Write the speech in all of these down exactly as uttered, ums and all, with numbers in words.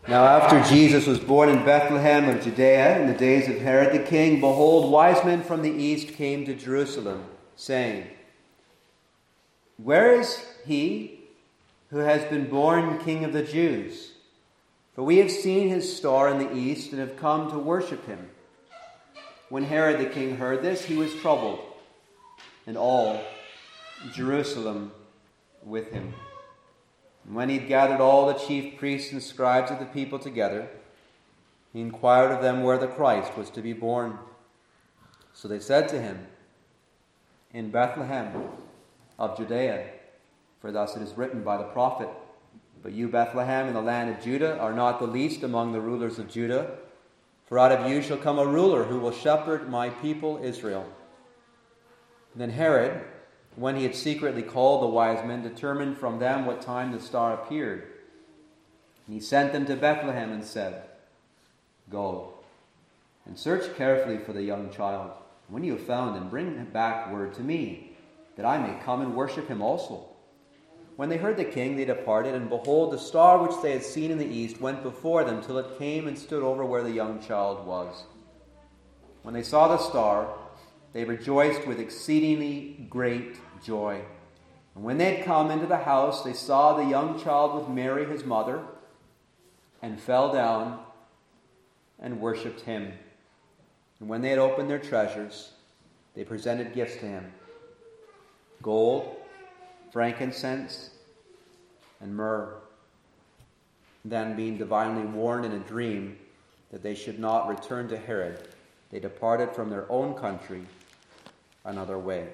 Now after Jesus was born in Bethlehem of Judea in the days of Herod the king, behold, wise men from the east came to Jerusalem, saying, Where is he who has been born King of the Jews? For we have seen his star in the east and have come to worship him. When Herod the king heard this, he was troubled, and all Jerusalem with him. And when he had gathered all the chief priests and scribes of the people together, he inquired of them where the Christ was to be born. So they said to him, In Bethlehem of Judea, for thus it is written by the prophet, But you, Bethlehem, in the land of Judah, are not the least among the rulers of Judah, for out of you shall come a ruler who will shepherd my people Israel. And then Herod, when he had secretly called the wise men, determined from them what time the star appeared. And he sent them to Bethlehem and said, Go and search carefully for the young child. When you have found him, bring back word to me, that I may come and worship him also. When they heard the king, they departed, and behold, the star which they had seen in the east went before them till it came and stood over where the young child was. When they saw the star, they rejoiced with exceedingly great joy. And when they had come into the house, they saw the young child with Mary his mother, and fell down and worshipped him. And when they had opened their treasures, they presented gifts to him: gold, frankincense, and myrrh. Then, being divinely warned in a dream that they should not return to Herod, they departed from their own country another way.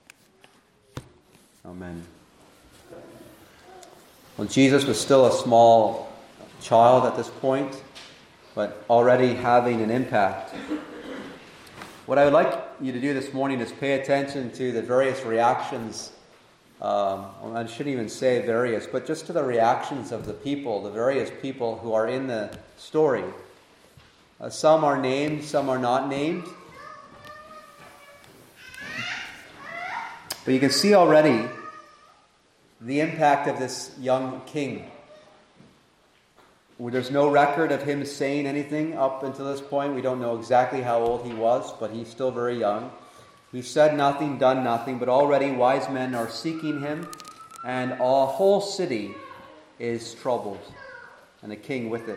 Amen. Well, Jesus was still a small child at this point, but already having an impact. What I would like you to do this morning is pay attention to the various reactions. Um, I shouldn't even say various, but just to the reactions of the people, the various people who are in the story. Uh, some are named, some are not named. But you can see already the impact of this young king. There's no record of him saying anything up until this point. We don't know exactly how old he was, but he's still very young. He's said nothing, done nothing, but already wise men are seeking him, and a whole city is troubled, and the king with it.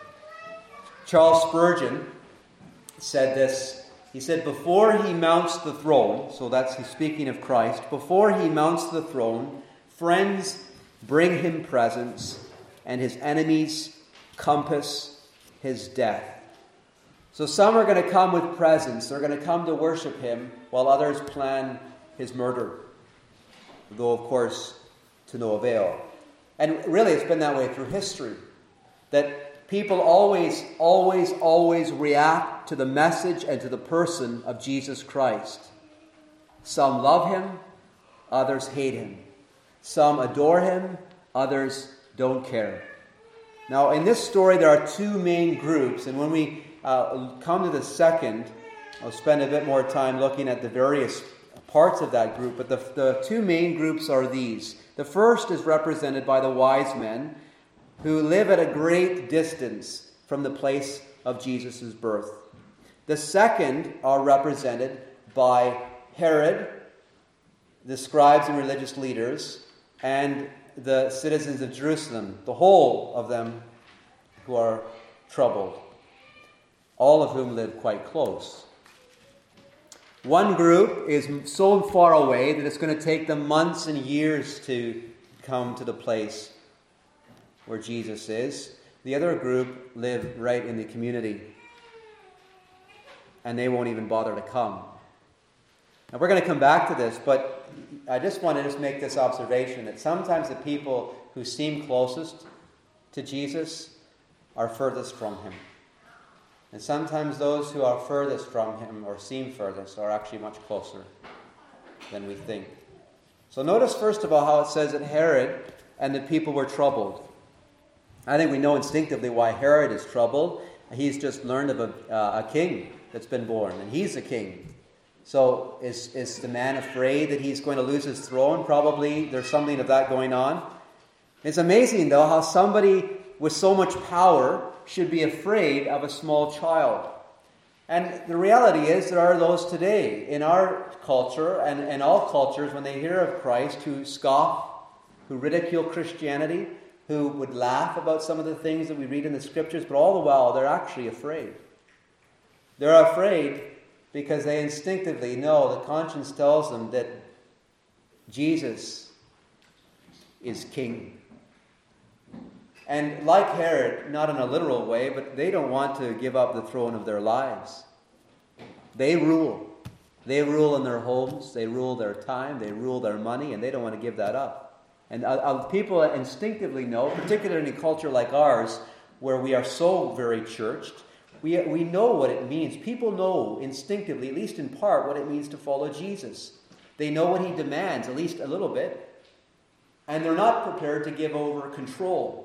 Charles Spurgeon said this. He said, before he mounts the throne, so that's he's speaking of Christ, before he mounts the throne, friends bring him presents, and his enemies compass his death. So some are going to come with presents. They're going to come to worship him, while others plan his murder, though, of course, to no avail. And really, it's been that way through history, that people always, always, always react to the message and to the person of Jesus Christ. Some love him, others hate him. Some adore him, others don't care. Now, in this story, there are two main groups, and when we uh, come to the second, I'll spend a bit more time looking at the various parts of that group, but the, the two main groups are these. The first is represented by the wise men, who live at a great distance from the place of Jesus' birth. The second are represented by Herod, the scribes and religious leaders, and the citizens of Jerusalem, the whole of them who are troubled, all of whom live quite close. One group is so far away that it's going to take them months and years to come to the place where Jesus is. The other group live right in the community, and they won't even bother to come. Now, we're going to come back to this, but I just want to just make this observation that sometimes the people who seem closest to Jesus are furthest from him. And sometimes those who are furthest from him, or seem furthest, are actually much closer than we think. So notice first of all how it says that Herod and the people were troubled. I think we know instinctively why Herod is troubled. He's just learned of a, uh, a king that's been born, and he's a king. So is, is the man afraid that he's going to lose his throne? Probably there's something of that going on. It's amazing, though, how somebody with so much power should be afraid of a small child. And the reality is there are those today in our culture and, and all cultures, when they hear of Christ, who scoff, who ridicule Christianity, who would laugh about some of the things that we read in the Scriptures, but all the while they're actually afraid. They're afraid because they instinctively know, the conscience tells them that Jesus is king. And like Herod, not in a literal way, but they don't want to give up the throne of their lives. They rule. They rule in their homes, they rule their time, they rule their money, and they don't want to give that up. And uh, uh, people instinctively know, particularly in a culture like ours, where we are so very churched, we, we know what it means. People know instinctively, at least in part, what it means to follow Jesus. They know what he demands, at least a little bit. And they're not prepared to give over control.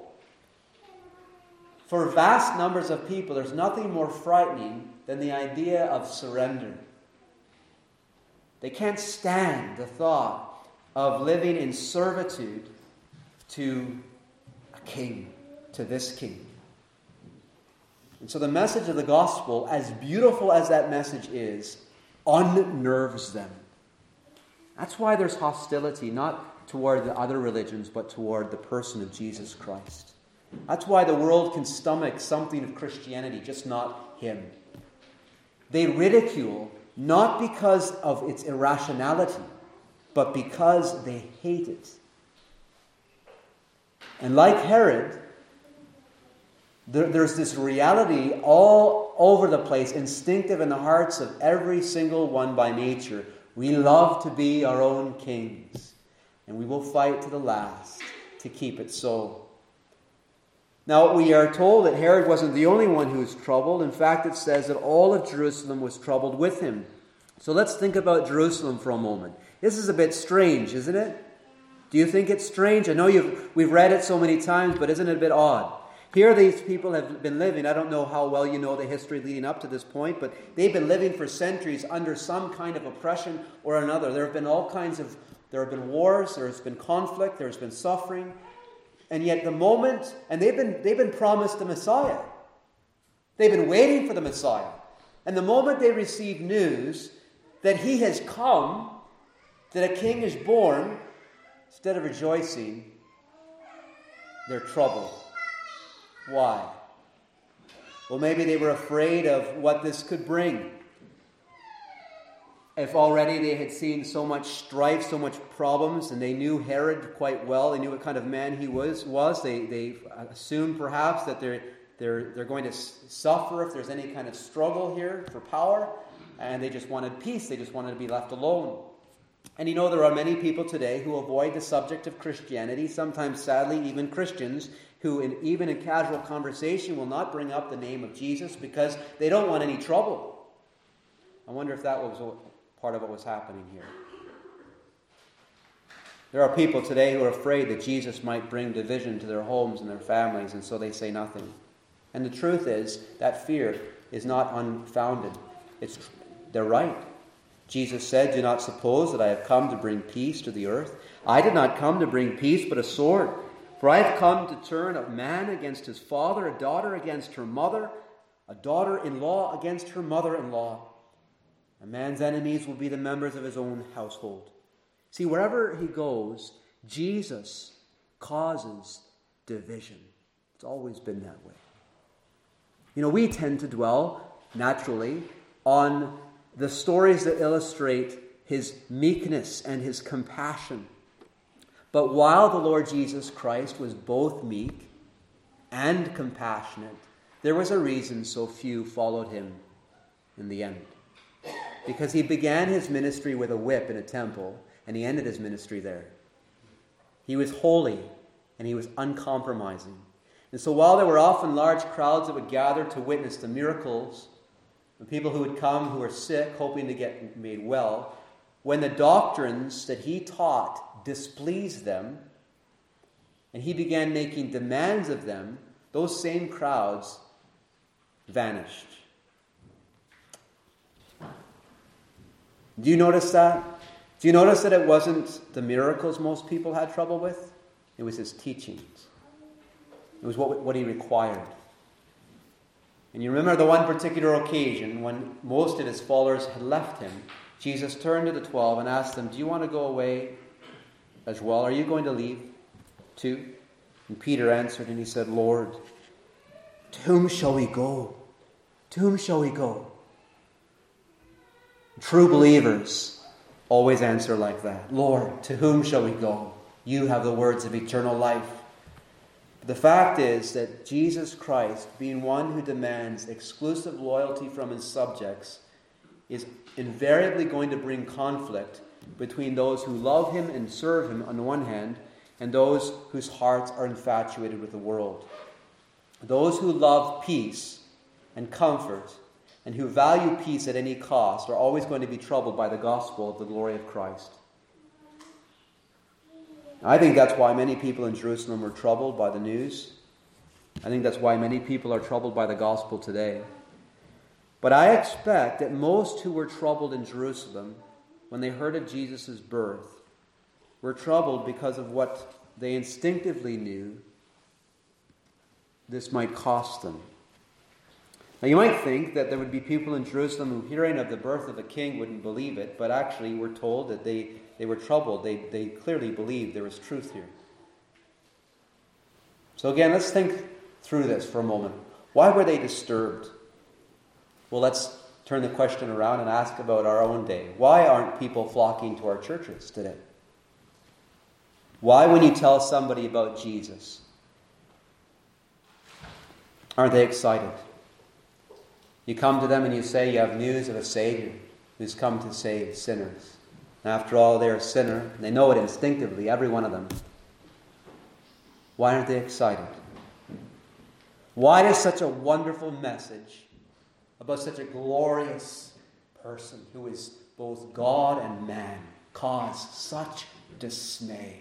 For vast numbers of people, there's nothing more frightening than the idea of surrender. They can't stand the thought of living in servitude to a king, to this king. And so the message of the gospel, as beautiful as that message is, unnerves them. That's why there's hostility, not toward the other religions, but toward the person of Jesus Christ. That's why the world can stomach something of Christianity, just not him. They ridicule not because of its irrationality, but because they hate it. And like Herod, there, there's this reality all over the place, instinctive in the hearts of every single one by nature. We love to be our own kings, and we will fight to the last to keep it so. Now, we are told that Herod wasn't the only one who was troubled. In fact, it says that all of Jerusalem was troubled with him. So let's think about Jerusalem for a moment. This is a bit strange, isn't it? Do you think it's strange? I know you've, we've read it so many times, but isn't it a bit odd? Here these people have been living. I don't know how well you know the history leading up to this point, but they've been living for centuries under some kind of oppression or another. There have been all kinds of, there have been wars, there has been conflict, there has been suffering. And yet the moment, and they've been, they've been promised the Messiah. They've been waiting for the Messiah. And the moment they receive news that he has come, that a king is born, instead of rejoicing, they're troubled. Why? Well, maybe they were afraid of what this could bring. If already they had seen so much strife, so much problems, and they knew Herod quite well, they knew what kind of man he was, was they, they assumed perhaps that they're, they're, they're going to suffer if there's any kind of struggle here for power, and they just wanted peace, they just wanted to be left alone. And you know, there are many people today who avoid the subject of Christianity, sometimes sadly even Christians, who in, even in casual conversation will not bring up the name of Jesus because they don't want any trouble. I wonder if that was part of what was happening here. There are people today who are afraid that Jesus might bring division to their homes and their families, and so they say nothing. And the truth is, that fear is not unfounded. It's, they're right. Jesus said, "Do not suppose that I have come to bring peace to the earth. I did not come to bring peace, but a sword. For I have come to turn a man against his father, a daughter against her mother, a daughter-in-law against her mother-in-law. A man's enemies will be the members of his own household." See, wherever he goes, Jesus causes division. It's always been that way. You know, we tend to dwell, naturally, on the stories that illustrate his meekness and his compassion. But while the Lord Jesus Christ was both meek and compassionate, there was a reason so few followed him in the end. Because he began his ministry with a whip in a temple, and he ended his ministry there. He was holy, and he was uncompromising. And so while there were often large crowds that would gather to witness the miracles, the people who would come who were sick, hoping to get made well, when the doctrines that he taught displeased them, and he began making demands of them, those same crowds vanished. Do you notice that? Do you notice that it wasn't the miracles most people had trouble with? It was his teachings. It was what, what he required. And you remember the one particular occasion when most of his followers had left him. Jesus turned to the twelve and asked them, do you want to go away as well? Are you going to leave too? And Peter answered and he said, Lord, to whom shall we go? To whom shall we go? True believers always answer like that. Lord, to whom shall we go? You have the words of eternal life. But the fact is that Jesus Christ, being one who demands exclusive loyalty from his subjects, is invariably going to bring conflict between those who love him and serve him on the one hand, and those whose hearts are infatuated with the world. Those who love peace and comfort and who value peace at any cost are always going to be troubled by the gospel of the glory of Christ. I think that's why many people in Jerusalem were troubled by the news. I think that's why many people are troubled by the gospel today. But I expect that most who were troubled in Jerusalem when they heard of Jesus' birth were troubled because of what they instinctively knew this might cost them. Now you might think that there would be people in Jerusalem who, hearing of the birth of a king, wouldn't believe it, but actually we're told that they, they were troubled. They, they clearly believed there was truth here. So again, let's think through this for a moment. Why were they disturbed? Well, let's turn the question around and ask about our own day. Why aren't people flocking to our churches today? Why, when you tell somebody about Jesus, aren't they excited? You come to them and you say you have news of a Savior who's come to save sinners. And after all, they're a sinner. They know it instinctively, every one of them. Why aren't they excited? Why does such a wonderful message about such a glorious person who is both God and man cause such dismay?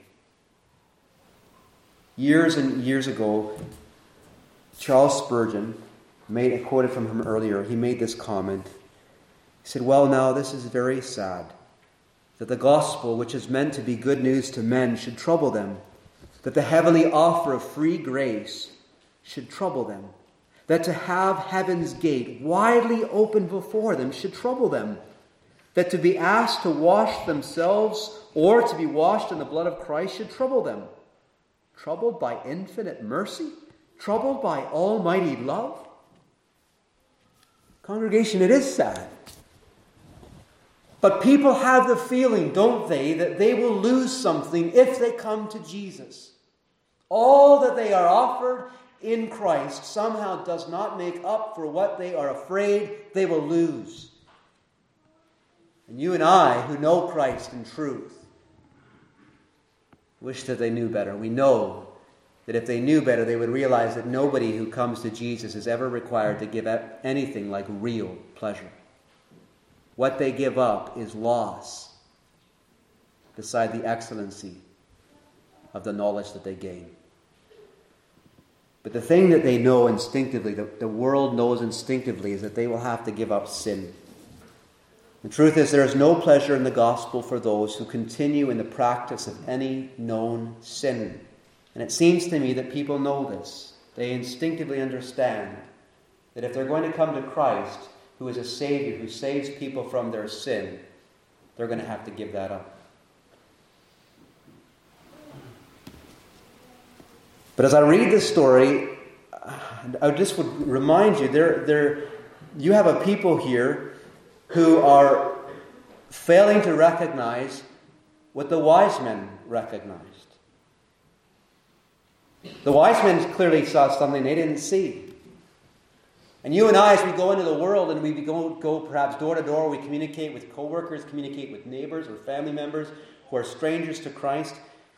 Years and years ago, Charles Spurgeon, made, I quoted from him earlier, he made this comment. He said, well, now this is very sad, that the gospel, which is meant to be good news to men, should trouble them, that the heavenly offer of free grace should trouble them, that to have heaven's gate widely open before them should trouble them, that to be asked to wash themselves or to be washed in the blood of Christ should trouble them. Troubled by infinite mercy? Troubled by almighty love? Congregation, it is sad. But people have the feeling, don't they, that they will lose something if they come to Jesus. All that they are offered in Christ somehow does not make up for what they are afraid they will lose. And you and I, who know Christ in truth, wish that they knew better. We know that if they knew better, they would realize that nobody who comes to Jesus is ever required to give up anything like real pleasure. What they give up is loss beside the excellency of the knowledge that they gain. But the thing that they know instinctively, that the world knows instinctively, is that they will have to give up sin. The truth is, there is no pleasure in the gospel for those who continue in the practice of any known sin. And it seems to me that people know this. They instinctively understand that if they're going to come to Christ, who is a Savior, who saves people from their sin, they're going to have to give that up. But as I read this story, I just would remind you, there, there, you have a people here who are failing to recognize what the wise men recognized. The wise men clearly saw something they didn't see. And you and I, as we go into the world and we go, go perhaps door to door, we communicate with co-workers, communicate with neighbors or family members who are strangers to Christ,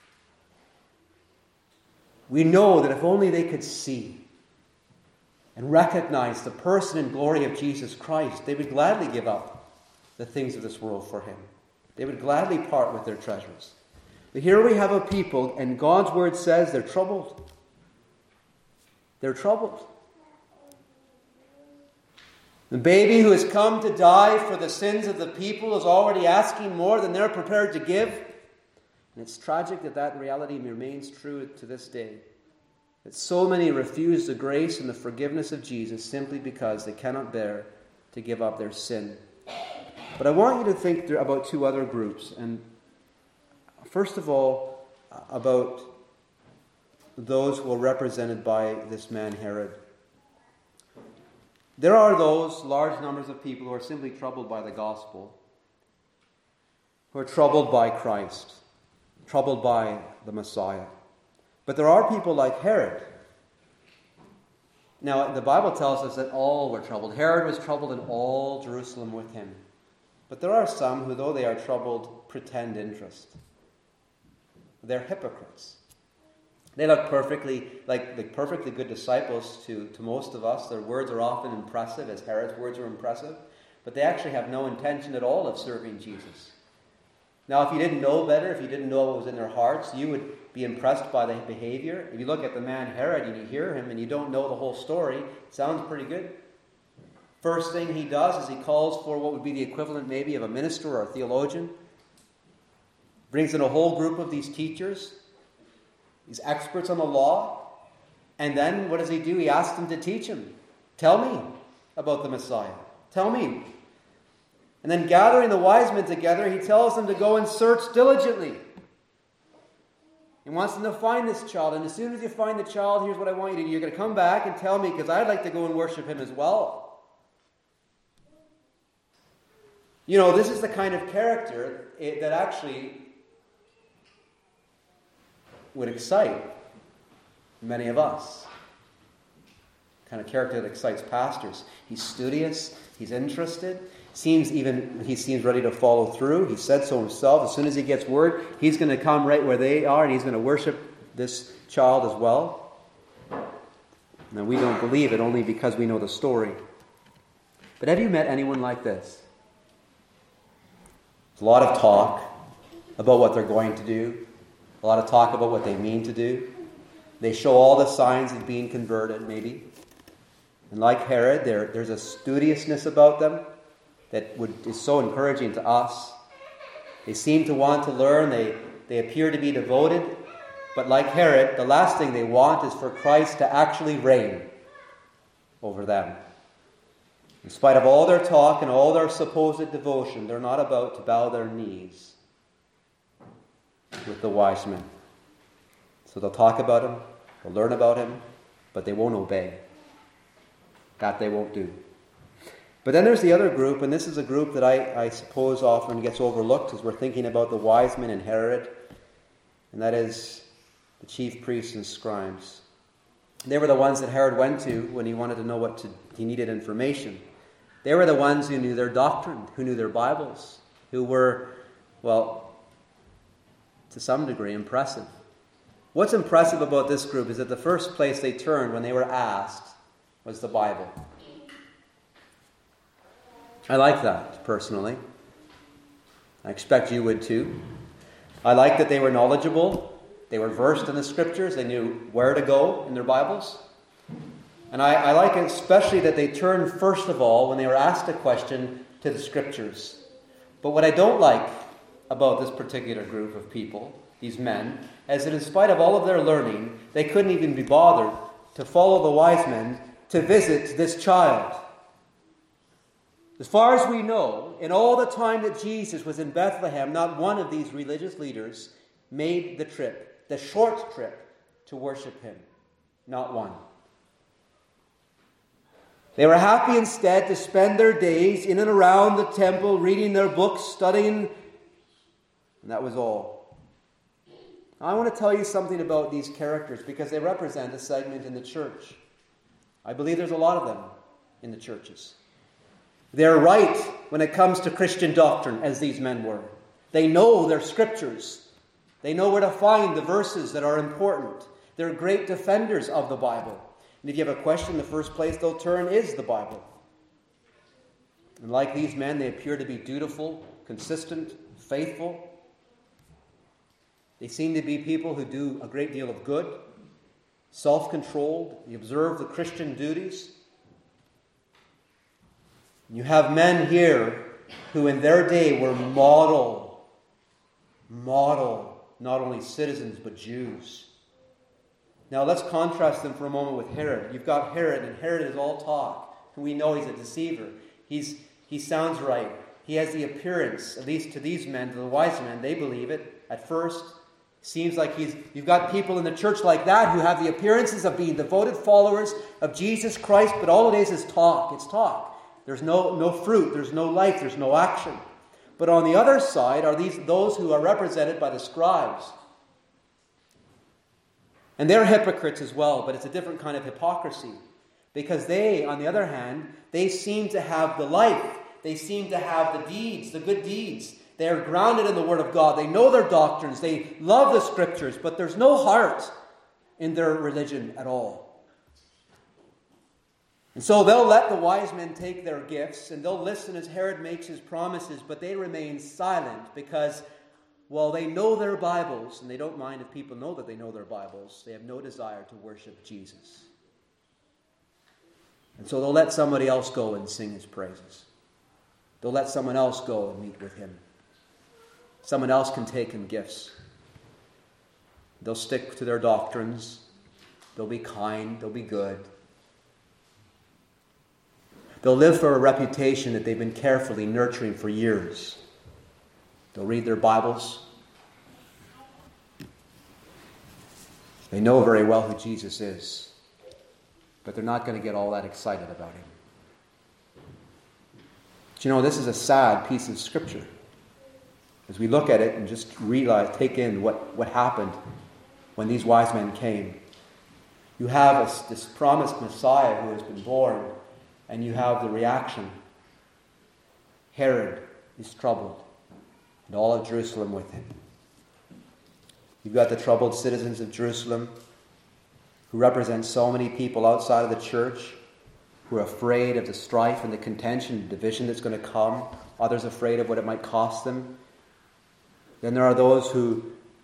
we know that if only they could see and recognize the person and glory of Jesus Christ, they would gladly give up the things of this world for him. They would gladly part with their treasures. But here we have a people, and God's word says they're troubled. They're troubled. The baby who has come to die for the sins of the people is already asking more than they're prepared to give. And it's tragic that that reality remains true to this day. that so many refuse the grace and the forgiveness of Jesus simply because they cannot bear to give up their sin. But I want you to think about two other groups. And first of all, about those who are represented by this man Herod. There are those large numbers of people who are simply troubled by the gospel, who are troubled by Christ, troubled by the Messiah. But there are people like Herod. Now, the Bible tells us that all were troubled. Herod was troubled and all Jerusalem with him. But there are some who, though they are troubled, pretend interest. They're hypocrites. They look perfectly like, like perfectly good disciples to, to most of us. Their words are often impressive, as Herod's words were impressive. But they actually have no intention at all of serving Jesus. Now, if you didn't know better, if you didn't know what was in their hearts, you would be impressed by the behavior. If you look at the man Herod and you hear him and you don't know the whole story, it sounds pretty good. First thing he does is he calls for what would be the equivalent maybe of a minister or a theologian. Brings in a whole group of these teachers, these experts on the law. And then what does he do? He asks them to teach him. Tell me about the Messiah. Tell me. And then gathering the wise men together, he tells them to go and search diligently. He wants them to find this child. And as soon as you find the child, here's what I want you to do. You're going to come back and tell me, because I'd like to go and worship him as well. You know, this is the kind of character that actually would excite many of us. The kind of character that excites pastors. He's studious. He's interested. Seems even he seems ready to follow through. He said so himself. As soon as he gets word, he's going to come right where they are and he's going to worship this child as well. Now, we don't believe it only because we know the story. But have you met anyone like this? There's a lot of talk about what they're going to do. A lot of talk about what they mean to do. They show all the signs of being converted, maybe. And like Herod, there, there's a studiousness about them that would, is so encouraging to us. They seem to want to learn. They, they appear to be devoted. But like Herod, the last thing they want is for Christ to actually reign over them. In spite of all their talk and all their supposed devotion, they're not about to bow their knees with the wise men. So they'll talk about him, they'll learn about him, but they won't obey. That they won't do. But then there's the other group, and this is a group that I, I suppose often gets overlooked as we're thinking about the wise men and Herod, and that is the chief priests and scribes. They were the ones that Herod went to when he wanted to know what to, he needed information. They were the ones who knew their doctrine, who knew their Bibles, who were, well, to some degree, impressive. What's impressive about this group is that the first place they turned when they were asked was the Bible. I like that, personally. I expect you would too. I like that they were knowledgeable. They were versed in the Scriptures. They knew where to go in their Bibles. And I, I like it especially that they turned, first of all, when they were asked a question, to the Scriptures. But what I don't like about this particular group of people, these men, is that in spite of all of their learning, they couldn't even be bothered to follow the wise men to visit this child. As far as we know, in all the time that Jesus was in Bethlehem, not one of these religious leaders made the trip, the short trip, to worship him. Not one. They were happy instead to spend their days in and around the temple, reading their books, studying, and that was all. I want to tell you something about these characters because they represent a segment in the church. I believe there's a lot of them in the churches. They're right when it comes to Christian doctrine, as these men were. They know their Scriptures. They know where to find the verses that are important. They're great defenders of the Bible. And if you have a question, the first place they'll turn is the Bible. And like these men, they appear to be dutiful, consistent, faithful. They seem to be people who do a great deal of good, self-controlled. They observe the Christian duties. You have men here who in their day were model, model, not only citizens but Jews. Now let's contrast them for a moment with Herod. You've got Herod, and Herod is all talk. And we know he's a deceiver. He's He sounds right. He has the appearance, at least to these men, to the wise men, they believe it at first. Seems like he's, you've got people in the church like that who have the appearances of being devoted followers of Jesus Christ, but all it is is talk. It's talk. There's no, no fruit. There's no life. There's no action. But on the other side are these those who are represented by the scribes. And they're hypocrites as well, but it's a different kind of hypocrisy. Because they, on the other hand, they seem to have the life. They seem to have the deeds, the good deeds. They are grounded in the Word of God. They know their doctrines. They love the Scriptures, but there's no heart in their religion at all. And so they'll let the wise men take their gifts, and they'll listen as Herod makes his promises, but they remain silent because, well, they know their Bibles, and they don't mind if people know that they know their Bibles. They have no desire to worship Jesus. And so they'll let somebody else go and sing his praises. They'll let someone else go and meet with him. Someone else can take him gifts. They'll stick to their doctrines. They'll be kind. They'll be good. They'll live for a reputation that they've been carefully nurturing for years. They'll read their Bibles. They know very well who Jesus is, but they're not going to get all that excited about him. But you know, this is a sad piece of Scripture. As we look at it and just realize, take in what, what happened when these wise men came. You have a, this promised Messiah who has been born, and you have the reaction. Herod is troubled, and all of Jerusalem with him. You've got the troubled citizens of Jerusalem, who represent so many people outside of the church, who are afraid of the strife and the contention and division that's going to come. Others afraid of what it might cost them. Then there are those who,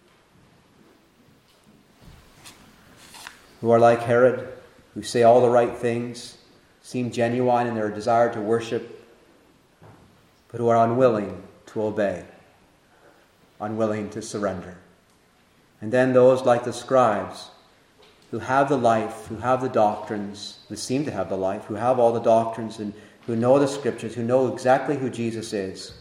who are like Herod, who say all the right things, seem genuine in their desire to worship, but who are unwilling to obey, unwilling to surrender. And then those like the scribes, who have the life, who have the doctrines, who seem to have the life, who have all the doctrines, and who know the Scriptures, who know exactly who Jesus is,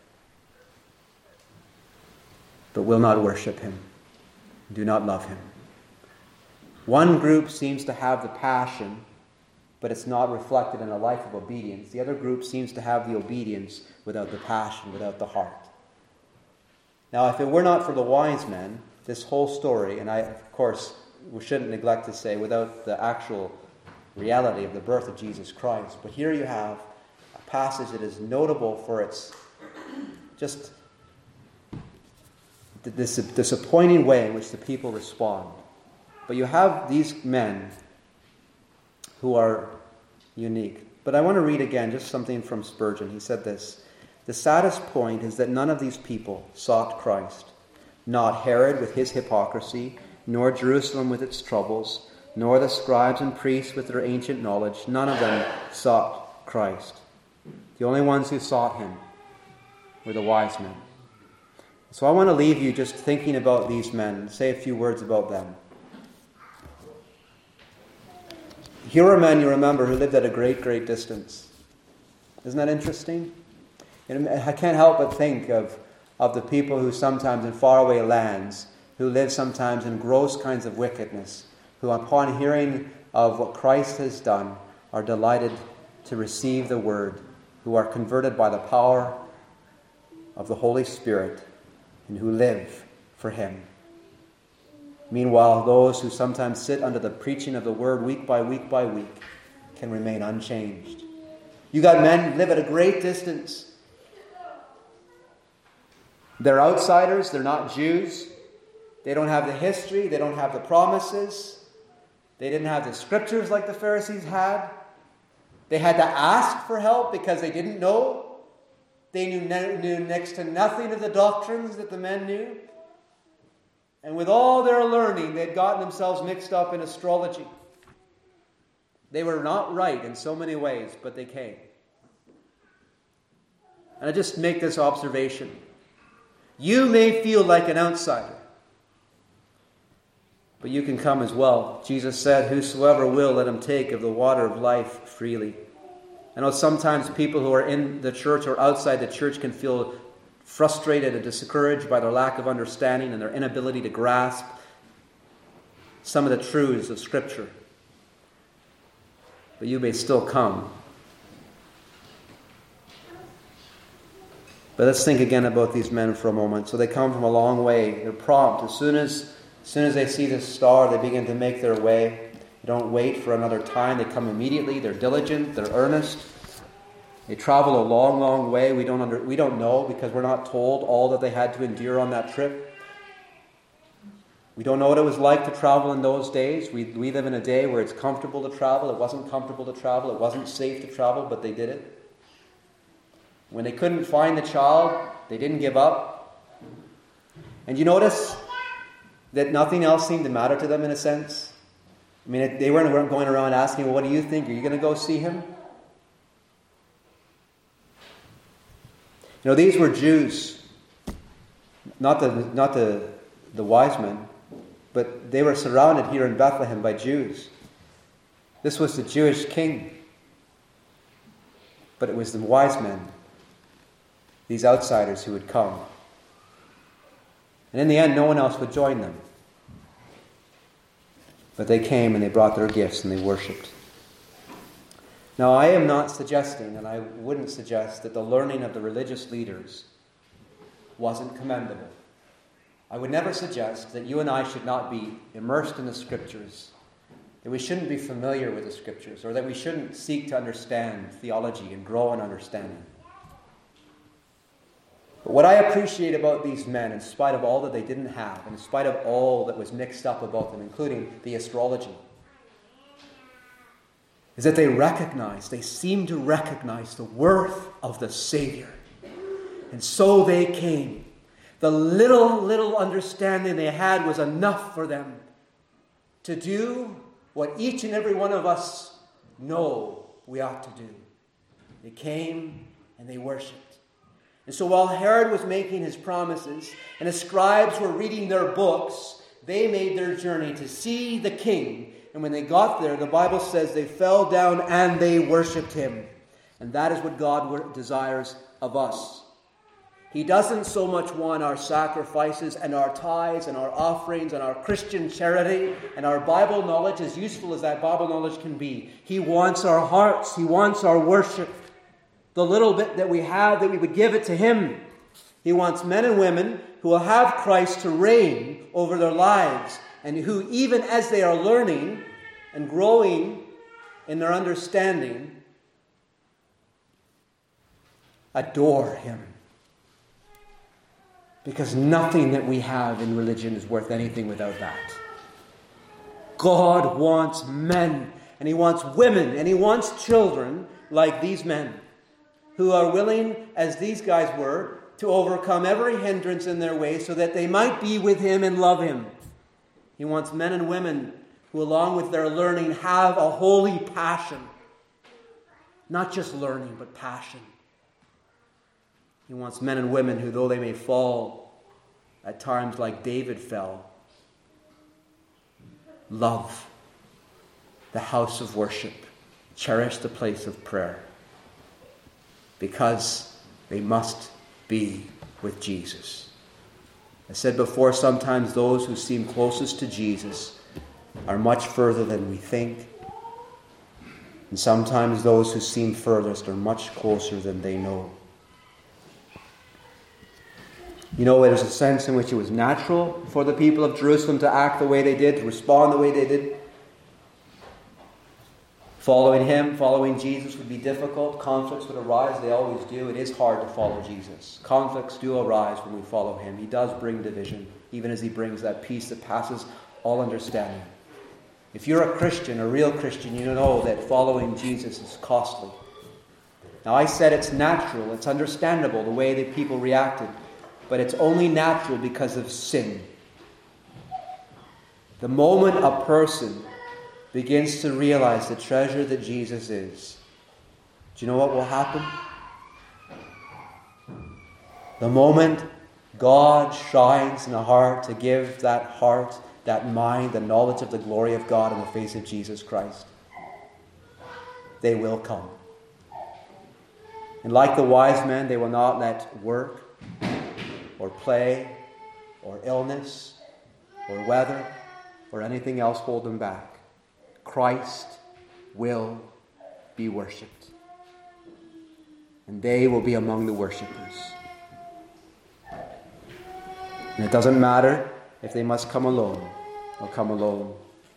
but will not worship him, do not love him. One group seems to have the passion, but it's not reflected in a life of obedience. The other group seems to have the obedience without the passion, without the heart. Now, if it were not for the wise men, this whole story, and I, of course, we shouldn't neglect to say without the actual reality of the birth of Jesus Christ, but here you have a passage that is notable for its just this disappointing way in which the people respond. But you have these men who are unique. But I want to read again just something from Spurgeon. He said this: "The saddest point is that none of these people sought Christ. Not Herod with his hypocrisy, nor Jerusalem with its troubles, nor the scribes and priests with their ancient knowledge. None of them sought Christ. The only ones who sought him were the wise men." So I want to leave you just thinking about these men, say a few words about them. Here are men, you remember, who lived at a great, great distance. Isn't that interesting? And I can't help but think of, of the people who sometimes in faraway lands, who live sometimes in gross kinds of wickedness, who upon hearing of what Christ has done are delighted to receive the word, who are converted by the power of the Holy Spirit, and who live for him. Meanwhile, those who sometimes sit under the preaching of the word week by week by week can remain unchanged. You got men who live at a great distance. They're outsiders. They're not Jews. They don't have the history. They don't have the promises. They didn't have the Scriptures like the Pharisees had. They had to ask for help because they didn't know. They knew, ne- knew next to nothing of the doctrines that the men knew. And with all their learning, they'd gotten themselves mixed up in astrology. They were not right in so many ways, but they came. And I just make this observation. You may feel like an outsider. but you can come as well. Jesus said, whosoever will, let him take of the water of life freely. I know sometimes people who are in the church or outside the church can feel frustrated and discouraged by their lack of understanding and their inability to grasp some of the truths of Scripture. But you may still come. But let's think again about these men for a moment. So they come from a long way. They're prompt. As soon as, as soon as they see this star, they begin to make their way. They don't wait for another time. They come immediately. They're diligent. They're earnest. They travel a long, long way. We don't under, we don't know because we're not told all that they had to endure on that trip. We don't know what it was like to travel in those days. We, we live in a day where it's comfortable to travel. It wasn't comfortable to travel. It wasn't safe to travel, but they did it. When they couldn't find the child, they didn't give up. And you notice that nothing else seemed to matter to them in a sense? I mean, they weren't going around asking, well, what do you think? Are you going to go see him? You know, these were Jews, not the not the, the wise men, but they were surrounded here in Bethlehem by Jews. This was the Jewish king. But it was the wise men, these outsiders, who would come. And in the end, no one else would join them. But they came and they brought their gifts and they worshipped. Now, I am not suggesting, and I wouldn't suggest, that the learning of the religious leaders wasn't commendable. I would never suggest that you and I should not be immersed in the Scriptures, that we shouldn't be familiar with the Scriptures, or that we shouldn't seek to understand theology and grow in understanding. But what I appreciate about these men, in spite of all that they didn't have, and in spite of all that was mixed up about them, including the astrology, is that they recognize, they seem to recognize the worth of the Savior. And so they came. The little, little understanding they had was enough for them to do what each and every one of us know we ought to do. They came and they worshipped. And so while Herod was making his promises and the scribes were reading their books, they made their journey to see the king. And when they got there, the Bible says they fell down and they worshipped him. And that is what God desires of us. He doesn't so much want our sacrifices and our tithes and our offerings and our Christian charity and our Bible knowledge, as useful as that Bible knowledge can be. He wants our hearts. He wants our worship. The little bit that we have, that we would give it to him. He wants men and women who will have Christ to reign over their lives, and who, even as they are learning and growing in their understanding, adore him. Because nothing that we have in religion is worth anything without that. God wants men, and he wants women, and he wants children like these men, who are willing, as these guys were, to overcome every hindrance in their way so that they might be with him and love him. He wants men and women who, along with their learning, have a holy passion. Not just learning, but passion. He wants men and women who, though they may fall at times like David fell, love the house of worship, cherish the place of prayer, because they must be with Jesus. I said before, sometimes those who seem closest to Jesus are much further than we think. And sometimes those who seem furthest are much closer than they know. You know, there's a sense in which it was natural for the people of Jerusalem to act the way they did, to respond the way they did. Following him, following Jesus would be difficult. Conflicts would arise. They always do. It is hard to follow Jesus. Conflicts do arise when we follow him. He does bring division, even as he brings that peace that passes all understanding. If you're a Christian, a real Christian, you know that following Jesus is costly. Now, I said it's natural, it's understandable the way that people reacted, but it's only natural because of sin. The moment a person begins to realize the treasure that Jesus is, do you know what will happen? The moment God shines in a heart to give that heart that mind, the knowledge of the glory of God in the face of Jesus Christ. They will come. And like the wise men, they will not let work or play or illness or weather or anything else hold them back. Christ will be worshipped. And they will be among the worshipers. And it doesn't matter if they must come alone. They'll come alone.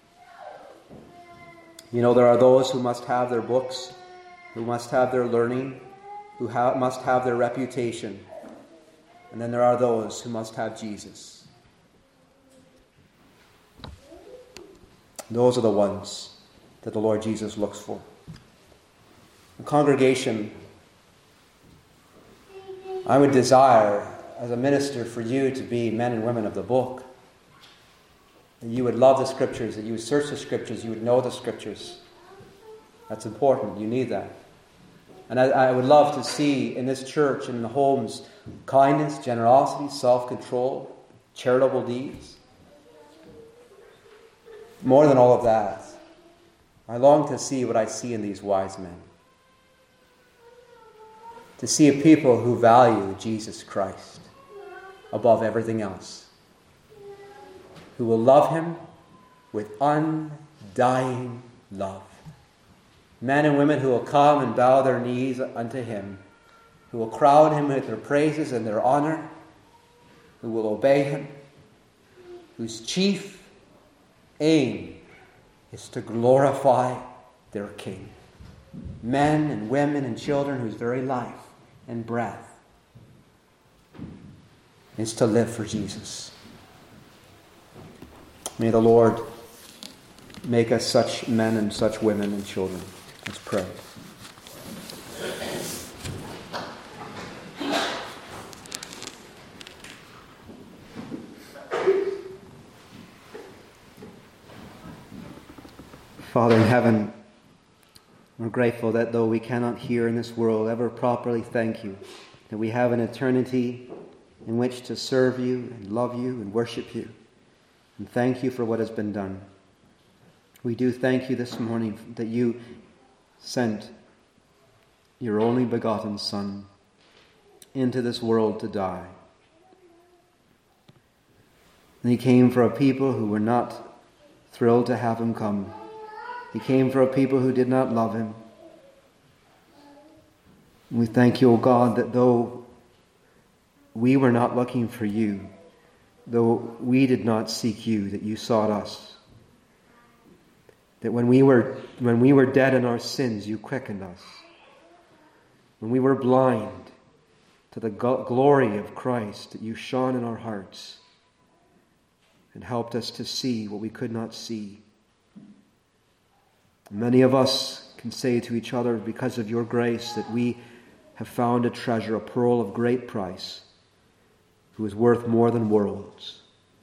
You know, there are those who must have their books, who must have their learning, who ha- must have their reputation. And then there are those who must have Jesus. Those are the ones that the Lord Jesus looks for. The congregation, I would desire as a minister for you to be men and women of the book. That you would love the Scriptures, that you would search the Scriptures, you would know the Scriptures. That's important. You need that. And I, I would love to see in this church and in the homes kindness, generosity, self-control, charitable deeds. More than all of that, I long to see what I see in these wise men. To see a people who value Jesus Christ above everything else. Who will love Him with undying love. Men and women who will come and bow their knees unto Him. Who will crown Him with their praises and their honor. Who will obey Him. Whose chief aim is to glorify their King. Men and women and children whose very life and breath is to live for Jesus. May the Lord make us such men and such women and children. Let's pray. Father in heaven, we're grateful that though we cannot here in this world ever properly thank you, that we have an eternity in which to serve you and love you and worship you. And thank you for what has been done. We do thank you this morning that you sent your only begotten Son into this world to die. And He came for a people who were not thrilled to have Him come. He came for a people who did not love Him. And we thank you, O God, that though we were not looking for you, though we did not seek you, that you sought us. That when we were when we were dead in our sins, you quickened us. When we were blind to the glory of Christ, that you shone in our hearts and helped us to see what we could not see. Many of us can say to each other, because of your grace, that we have found a treasure, a pearl of great price, who is worth more than worlds.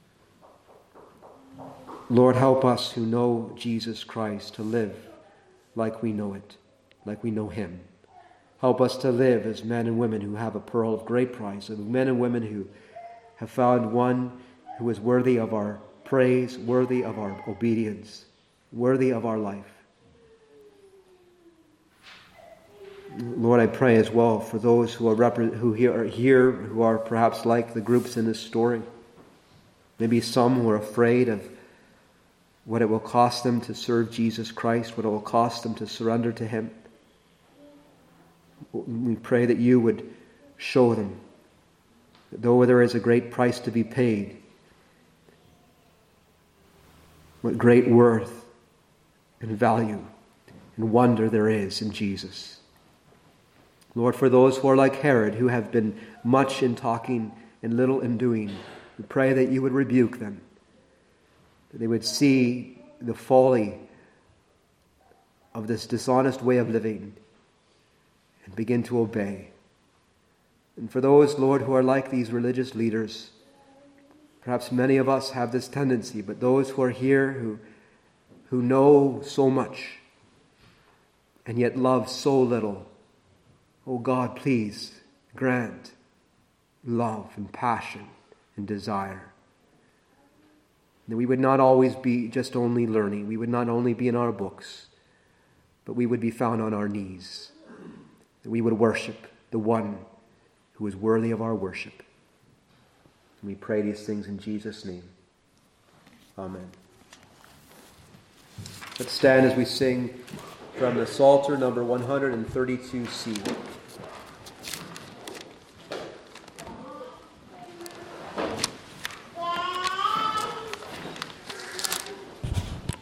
Lord, help us who know Jesus Christ to live like we know it, like we know Him. Help us to live as men and women who have a pearl of great price, and men and women who have found one who is worthy of our praise, worthy of our obedience, worthy of our life. Lord, I pray as well for those who are repre- who here are here, who are perhaps like the groups in this story. Maybe some who are afraid of what it will cost them to serve Jesus Christ, what it will cost them to surrender to Him. We pray that you would show them that though there is a great price to be paid, what great worth and value and wonder there is in Jesus. Lord, for those who are like Herod, who have been much in talking and little in doing, we pray that you would rebuke them, that they would see the folly of this dishonest way of living and begin to obey. And for those, Lord, who are like these religious leaders, perhaps many of us have this tendency, but those who are here who, who know so much and yet love so little, oh God, please grant love and passion and desire. That we would not always be just only learning. We would not only be in our books, but we would be found on our knees. That we would worship the one who is worthy of our worship. And we pray these things in Jesus' name. Amen. Let's stand as we sing from the Psalter number one thirty-two C.